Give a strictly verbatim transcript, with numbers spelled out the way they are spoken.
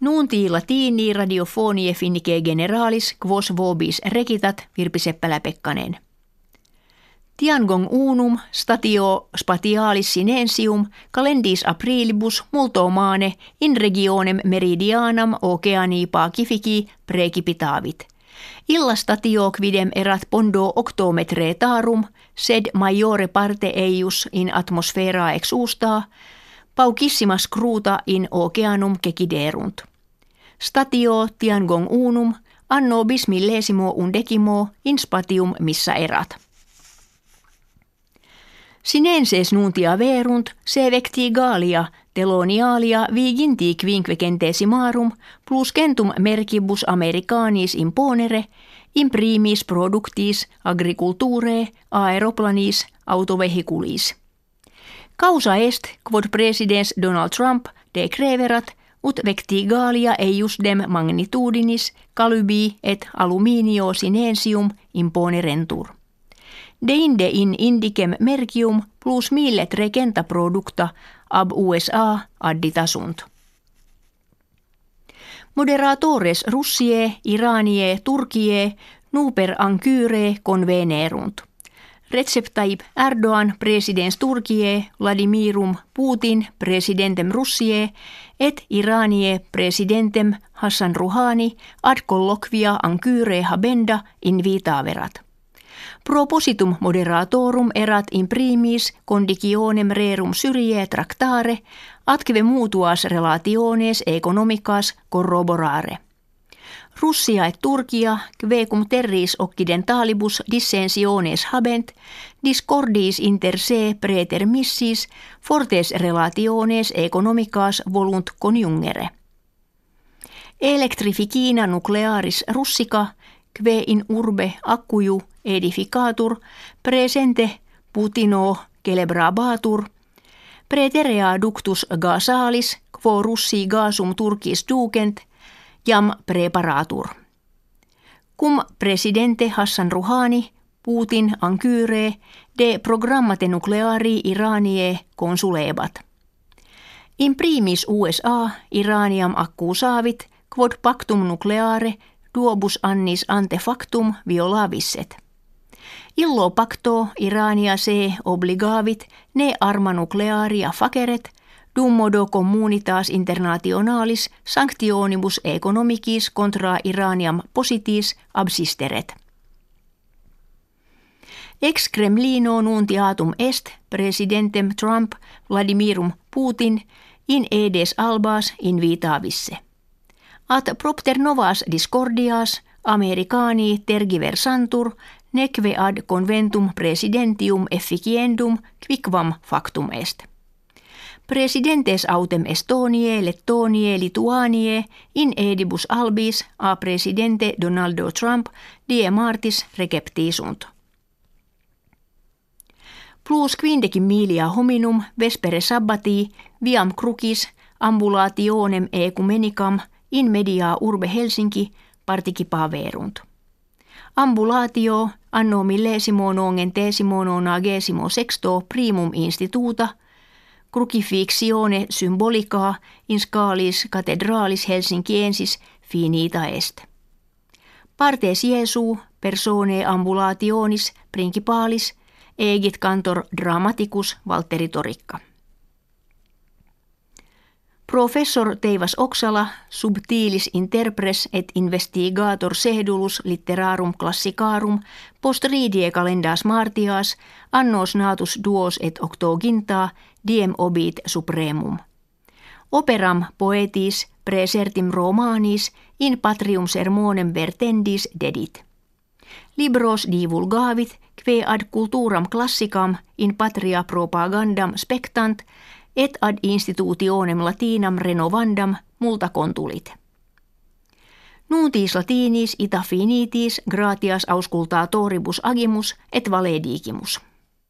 Nunti latini radiofonie finnike generalis quos vobis recitat Virpi Seppälä-Pekkanen. Tiangong unum statio spatialis sinensium calendis aprilibus multo mane in regionem meridianam oceani pacifici precipitavit. Illa statio quidem erat pondo octometretarum sed maiore parte eius in atmosfera exusta paucissimas cruta in oceanum ceciderunt. Statio Tiangong unum anno bis millesimo undecimo in spatium missa erat. Sinenses nuntia verunt se vectigalia telonialia viginti quinquecentesimarum plus centum mercibus Americanis imponere imprimis productis agriculturae aeroplanis autovehiculis. Causa est quod presidens Donald Trump decreverat ut vectigalia eiusdem magnitudinis calubi et aluminio sinensium imponerentur. Deinde in indicem mercium plus millet regenta producta ab U S A additasunt. Moderatores Russie, Iranie, Turkie, nuper ankyre convenerunt. Recep Tayyip Erdogan presidens Turkie, Vladimirum Putin presidentem Russie et Iranie presidentem Hassan Rouhani ad colloquia ankyre habenda invitaverat. Propositum moderatorum erat in primis conditionem rerum Syrie tractare atque mutuas relationes economicas corroborare. Russia et Turkia quecum terris occidentalibus dissensiones habent discordis inter se praetermissis fortes relationes economicas volunt coniungere. Electrificina nuclearis Russica que in urbe accuju edificatur presente Putino celebrabatur praeterea ductus gasalis quo Russi gasum Turkis ducent jam preparatur. Cum presidente Hassan Rouhani Putin ankyre de programmate nucleari Iranie consulebat. In primis U S A Iraniam accusavit quod pactum nucleare duobus annis ante factum violavisset. Illo pacto Irania se obligavit ne arma nuclearia faceret dum modo communitas internationalis sanctionibus economicis contra Iraniam positis absisteret. Ex Kremlino nuntiatum est presidentem Trump Vladimirum Putin in edes albas invitavisse. At propter novas discordias Americani tergiversantur neque ad conventum presidentium efficiendum quicquam factum est. Presidentes autem Estoniae, Lettoniae, Lituaniae in edibus albis a presidente Donaldo Trump die martis receptisunt. Plus quindecim milia hominum vespere sabbati viam crucis ambulationem ecumenicam in media urbe Helsinki participaverunt. Ambulatio anno millesimo nongentesimo nonagesimo sexto primum instituta crucifixione symbolica in scalis cathedralis Helsinkiensis finita est. Partes Jesu persone ambulationis principalis egit cantor dramaticus Valtteri Torikka. Professor Teivas Oksala subtilis interpres et investigator sedulus litterarum classicarum post ridie calendas martias annos natus duos et octoginta diem obit supremum. Operam poetis praesertim romanis in patrium sermonem vertendis dedit. Libros divulgavit que ad culturam classicam in patria propagandam spectant et ad institutionem latinam renovandam multa contulit. Nuntis latinis ita finitis gratias auscultatoribus agimus et valedigimus.